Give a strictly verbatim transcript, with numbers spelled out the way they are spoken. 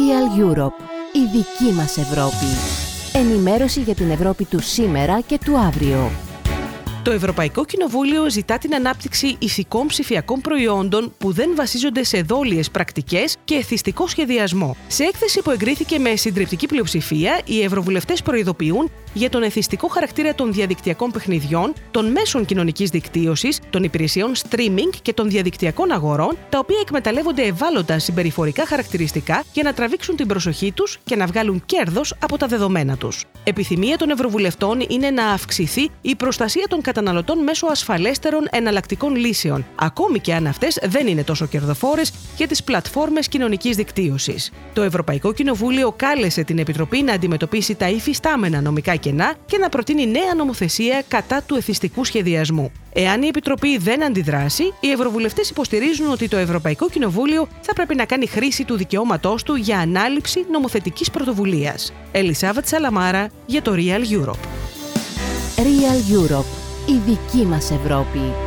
Real Europe. Η δική μας Ευρώπη. Ενημέρωση για την Ευρώπη του σήμερα και του αύριο. Το Ευρωπαϊκό Κοινοβούλιο ζητά την ανάπτυξη ηθικών ψηφιακών προϊόντων που δεν βασίζονται σε δόλιες πρακτικές και εθιστικό σχεδιασμό. Σε έκθεση που εγκρίθηκε με συντριπτική πλειοψηφία, οι ευρωβουλευτές προειδοποιούν για τον εθιστικό χαρακτήρα των διαδικτυακών παιχνιδιών, των μέσων κοινωνικής δικτύωσης, των υπηρεσιών streaming και των διαδικτυακών αγορών, τα οποία εκμεταλλεύονται ευάλωτα συμπεριφορικά χαρακτηριστικά για να τραβήξουν την προσοχή τους και να βγάλουν κέρδος από τα δεδομένα τους. Επιθυμία των ευρωβουλευτών είναι να αυξηθεί η προστασία των καταναλωτών μέσω ασφαλέστερων εναλλακτικών λύσεων, ακόμη και αν αυτές δεν είναι τόσο κερδοφόρες για τις πλατφόρμες κοινωνικής δικτύωσης. Το Ευρωπαϊκό Κοινοβούλιο κάλεσε την Επιτροπή να αντιμετωπίσει τα υφιστάμενα νομικά κενά και να προτείνει νέα νομοθεσία κατά του εθιστικού σχεδιασμού. Εάν η Επιτροπή δεν αντιδράσει, οι ευρωβουλευτές υποστηρίζουν ότι το Ευρωπαϊκό Κοινοβούλιο θα πρέπει να κάνει χρήση του δικαιώματός του για ανάληψη νομοθετικής πρωτοβουλίας. Ελισάβετ Σαλαμάρα για το Real Europe. Real Europe. Η δική μας Ευρώπη.